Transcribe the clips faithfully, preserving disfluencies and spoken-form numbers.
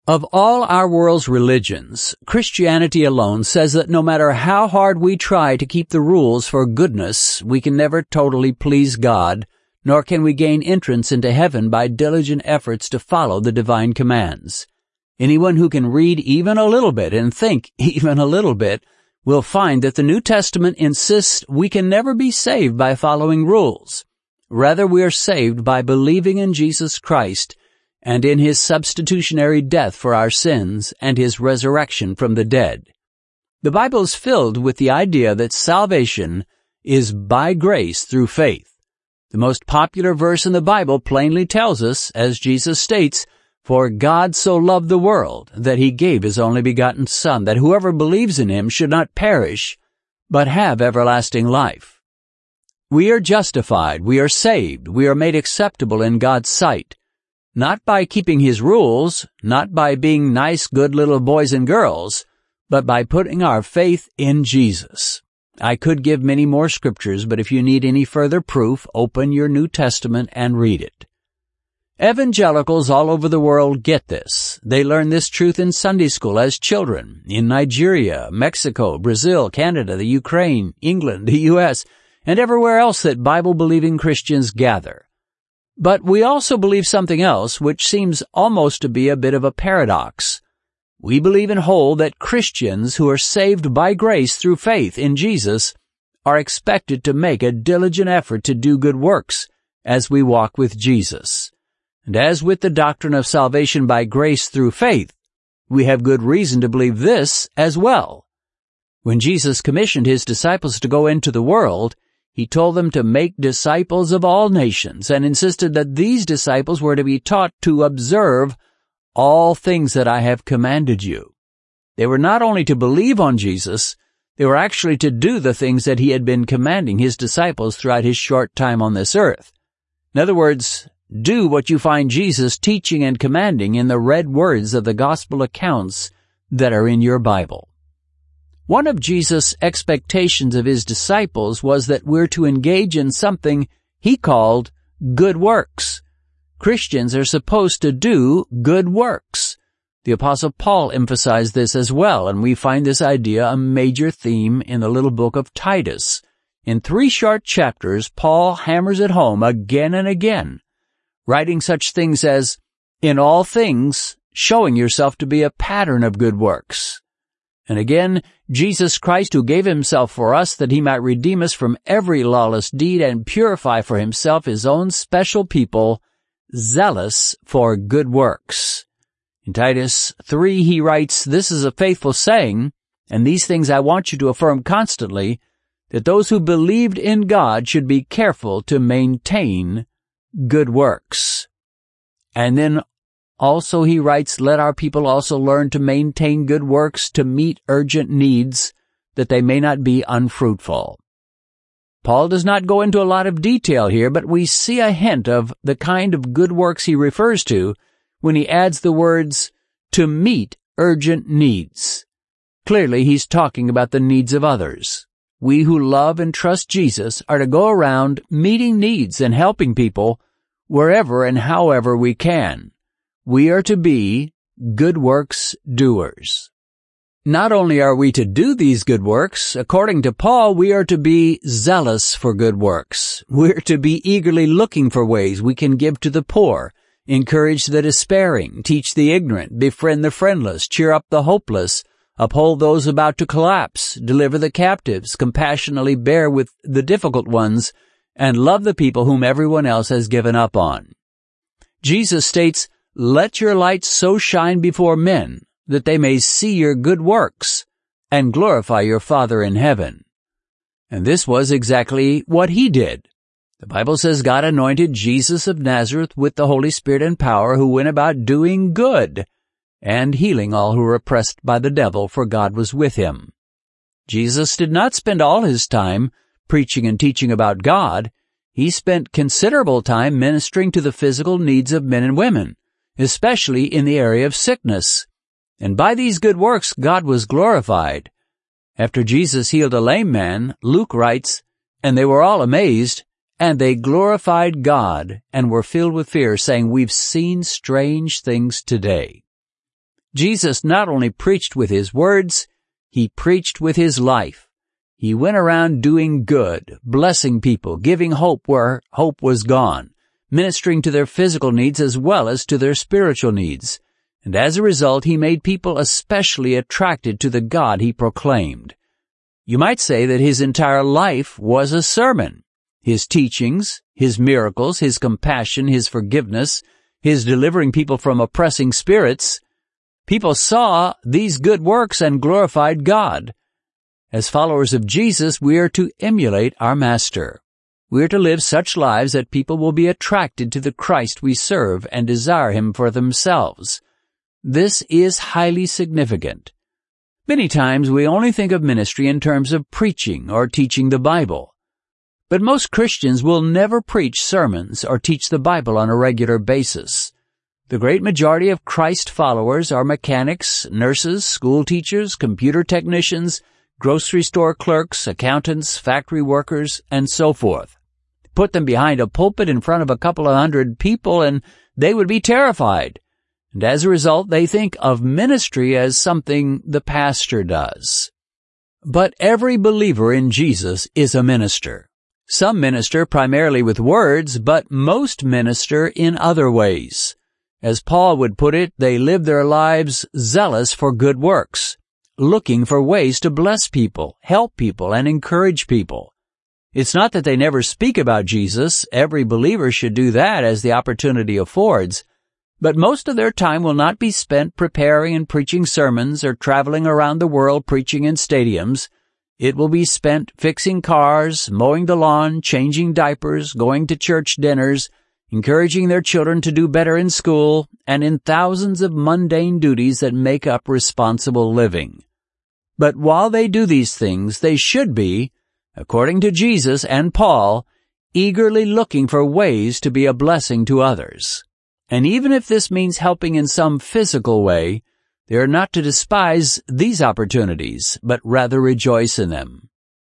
Of all our world's religions, Christianity alone says that no matter how hard we try to keep the rules for goodness, we can never totally please God, nor can we gain entrance into heaven by diligent efforts to follow the divine commands. Anyone who can read even a little bit and think even a little bit will find that the New Testament insists we can never be saved by following rules. Rather, we are saved by believing in Jesus Christ and in his substitutionary death for our sins and his resurrection from the dead. The Bible is filled with the idea that salvation is by grace through faith. The most popular verse in the Bible plainly tells us, as Jesus states, "For God so loved the world that he gave his only begotten Son, that whoever believes in him should not perish, but have everlasting life." We are justified, we are saved, we are made acceptable in God's sight, not by keeping his rules, not by being nice, good little boys and girls, but by putting our faith in Jesus. I could give many more scriptures, but if you need any further proof, open your New Testament and read it. Evangelicals all over the world get this. They learn this truth in Sunday school as children, in Nigeria, Mexico, Brazil, Canada, the Ukraine, England, the U S, and everywhere else that Bible-believing Christians gather. But we also believe something else, which seems almost to be a bit of a paradox. We believe in whole that Christians who are saved by grace through faith in Jesus are expected to make a diligent effort to do good works as we walk with Jesus. And as with the doctrine of salvation by grace through faith, we have good reason to believe this as well. When Jesus commissioned his disciples to go into the world, he told them to make disciples of all nations and insisted that these disciples were to be taught to observe all things that I have commanded you. They were not only to believe on Jesus, they were actually to do the things that he had been commanding his disciples throughout his short time on this earth. In other words, do what you find Jesus teaching and commanding in the read words of the gospel accounts that are in your Bible. One of Jesus' expectations of his disciples was that we're to engage in something he called good works. Christians are supposed to do good works. The Apostle Paul emphasized this as well, and we find this idea a major theme in the little book of Titus. In three short chapters, Paul hammers it home again and again, writing such things as, "In all things, showing yourself to be a pattern of good works." And again, Jesus Christ, who gave himself for us that he might redeem us from every lawless deed and purify for himself his own special people, zealous for good works. In Titus three, he writes, "This is a faithful saying, and these things I want you to affirm constantly, that those who believed in God should be careful to maintain good works." And then also he writes, "Let our people also learn to maintain good works to meet urgent needs, that they may not be unfruitful." Paul does not go into a lot of detail here, but we see a hint of the kind of good works he refers to when he adds the words, "to meet urgent needs." Clearly, he's talking about the needs of others. We who love and trust Jesus are to go around meeting needs and helping people wherever and however we can. We are to be good works doers. Not only are we to do these good works, according to Paul, we are to be zealous for good works. We're to be eagerly looking for ways we can give to the poor, encourage the despairing, teach the ignorant, befriend the friendless, cheer up the hopeless, uphold those about to collapse, deliver the captives, compassionately bear with the difficult ones, and love the people whom everyone else has given up on. Jesus states, "Let your light so shine before men, that they may see your good works, and glorify your Father in heaven." And this was exactly what he did. The Bible says God anointed Jesus of Nazareth with the Holy Spirit and power, who went about doing good and healing all who were oppressed by the devil, for God was with him. Jesus did not spend all his time preaching and teaching about God. He spent considerable time ministering to the physical needs of men and women, especially in the area of sickness. And by these good works, God was glorified. After Jesus healed a lame man, Luke writes, "And they were all amazed, and they glorified God, and were filled with fear, saying, 'We've seen strange things today.'" Jesus not only preached with his words, he preached with his life. He went around doing good, blessing people, giving hope where hope was gone, ministering to their physical needs as well as to their spiritual needs. And as a result, he made people especially attracted to the God he proclaimed. You might say that his entire life was a sermon. His teachings, his miracles, his compassion, his forgiveness, his delivering people from oppressing spirits. People saw these good works and glorified God. As followers of Jesus, we are to emulate our Master. We are to live such lives that people will be attracted to the Christ we serve and desire him for themselves. This is highly significant. Many times we only think of ministry in terms of preaching or teaching the Bible. But most Christians will never preach sermons or teach the Bible on a regular basis. The great majority of Christ followers are mechanics, nurses, school teachers, computer technicians, grocery store clerks, accountants, factory workers, and so forth. Put them behind a pulpit in front of a couple of hundred people and they would be terrified. And as a result, they think of ministry as something the pastor does. But every believer in Jesus is a minister. Some minister primarily with words, but most minister in other ways. As Paul would put it, they live their lives zealous for good works, looking for ways to bless people, help people, and encourage people. It's not that they never speak about Jesus. Every believer should do that as the opportunity affords. But most of their time will not be spent preparing and preaching sermons or traveling around the world preaching in stadiums. It will be spent fixing cars, mowing the lawn, changing diapers, going to church dinners, encouraging their children to do better in school, and in thousands of mundane duties that make up responsible living. But while they do these things, they should be, according to Jesus and Paul, eagerly looking for ways to be a blessing to others. And even if this means helping in some physical way, they are not to despise these opportunities, but rather rejoice in them.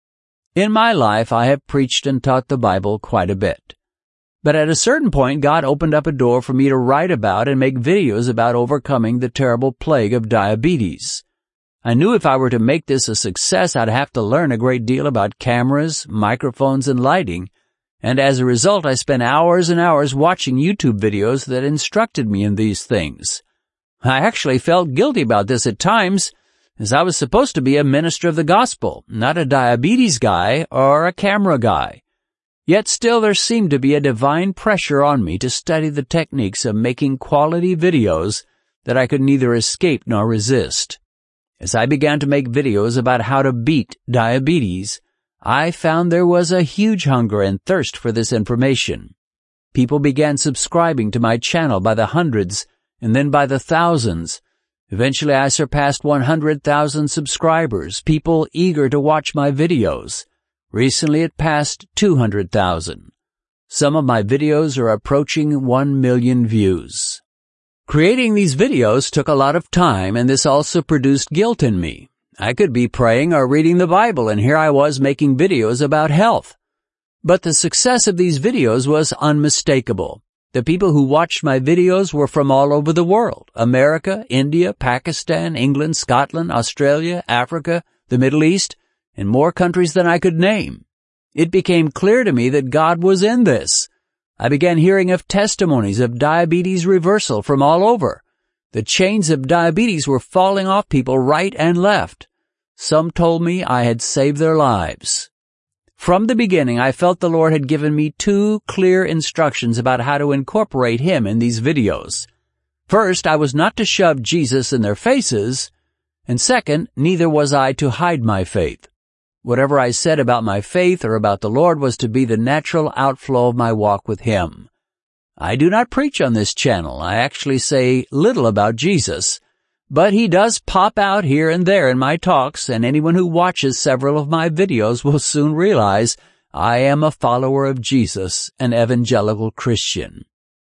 In my life, I have preached and taught the Bible quite a bit. But at a certain point, God opened up a door for me to write about and make videos about overcoming the terrible plague of diabetes. I knew if I were to make this a success, I'd have to learn a great deal about cameras, microphones, and lighting, and as a result, I spent hours and hours watching YouTube videos that instructed me in these things. I actually felt guilty about this at times, as I was supposed to be a minister of the gospel, not a diabetes guy or a camera guy. Yet still there seemed to be a divine pressure on me to study the techniques of making quality videos that I could neither escape nor resist. As I began to make videos about how to beat diabetes, I found there was a huge hunger and thirst for this information. People began subscribing to my channel by the hundreds and then by the thousands. Eventually I surpassed one hundred thousand subscribers, people eager to watch my videos. Recently it passed two hundred thousand. Some of my videos are approaching one million views. Creating these videos took a lot of time, and this also produced guilt in me. I could be praying or reading the Bible, and here I was making videos about health. But the success of these videos was unmistakable. The people who watched my videos were from all over the world: America, India, Pakistan, England, Scotland, Australia, Africa, the Middle East, and more countries than I could name. It became clear to me that God was in this. I began hearing of testimonies of diabetes reversal from all over. The chains of diabetes were falling off people right and left. Some told me I had saved their lives. From the beginning, I felt the Lord had given me two clear instructions about how to incorporate Him in these videos. First, I was not to shove Jesus in their faces, and second, neither was I to hide my faith. Whatever I said about my faith or about the Lord was to be the natural outflow of my walk with Him. I do not preach on this channel. I actually say little about Jesus, but He does pop out here and there in my talks, and anyone who watches several of my videos will soon realize I am a follower of Jesus, an evangelical Christian.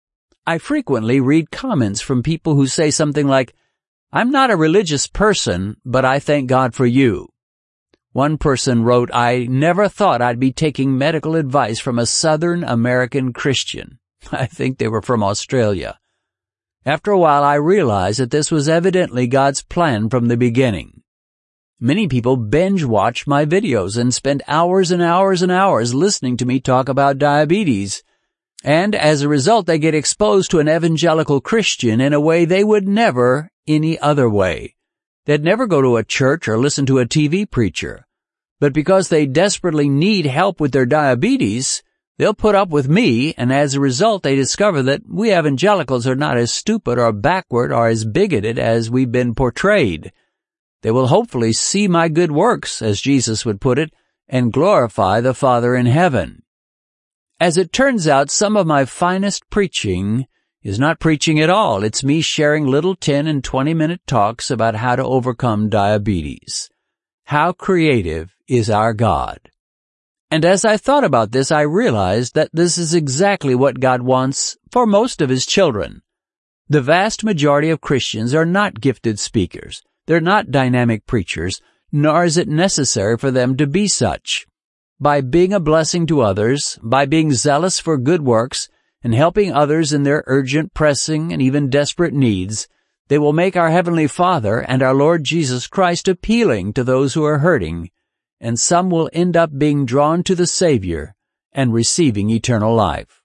I frequently read comments from people who say something like, "I'm not a religious person, but I thank God for you." One person wrote, "I never thought I'd be taking medical advice from a Southern American Christian." I think they were from Australia. After a while, I realized that this was evidently God's plan from the beginning. Many people binge watch my videos and spend hours and hours and hours listening to me talk about diabetes. And as a result, they get exposed to an evangelical Christian in a way they would never any other way. They'd never go to a church or listen to a T V preacher. But because they desperately need help with their diabetes, they'll put up with me, and as a result, they discover that we evangelicals are not as stupid or backward or as bigoted as we've been portrayed. They will hopefully see my good works, as Jesus would put it, and glorify the Father in heaven. As it turns out, some of my finest preaching is not preaching at all. It's me sharing little ten and twenty-minute talks about how to overcome diabetes. How creative is our God. And as I thought about this, I realized that this is exactly what God wants for most of His children. The vast majority of Christians are not gifted speakers. They're not dynamic preachers, nor is it necessary for them to be such. By being a blessing to others, by being zealous for good works, and helping others in their urgent, pressing, and even desperate needs, they will make our Heavenly Father and our Lord Jesus Christ appealing to those who are hurting, and some will end up being drawn to the Savior and receiving eternal life.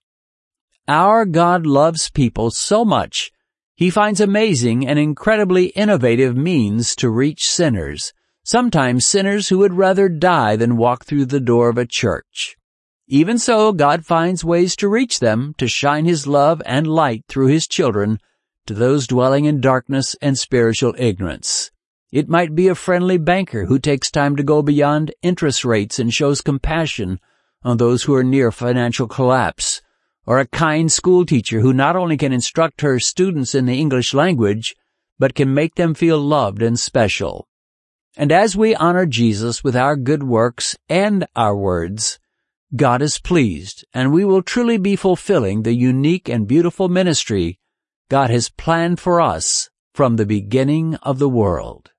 Our God loves people so much, He finds amazing and incredibly innovative means to reach sinners, sometimes sinners who would rather die than walk through the door of a church. Even so, God finds ways to reach them, to shine His love and light through His children to those dwelling in darkness and spiritual ignorance. It might be a friendly banker who takes time to go beyond interest rates and shows compassion on those who are near financial collapse, or a kind school teacher who not only can instruct her students in the English language, but can make them feel loved and special. And as we honor Jesus with our good works and our words, God is pleased, and we will truly be fulfilling the unique and beautiful ministry God has planned for us from the beginning of the world.